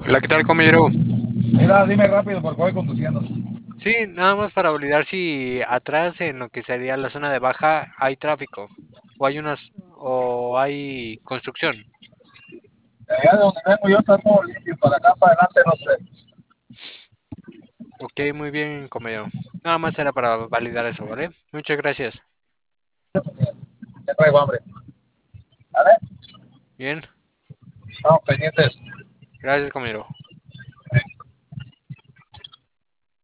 Hola, ¿qué tal, compañero? Mira, dime rápido porque voy conduciendo. Sí, nada más para validar si atrás en lo que sería la zona de baja hay tráfico o hay construcción. De allá de donde vengo yo está todo limpio, para acá para adelante no sé. Ok, muy bien, compañero. Nada más era para validar eso, ¿vale? Muchas gracias. Ya traigo hambre. ¿Vale? Bien, Estamos pendientes. gracias, compañero.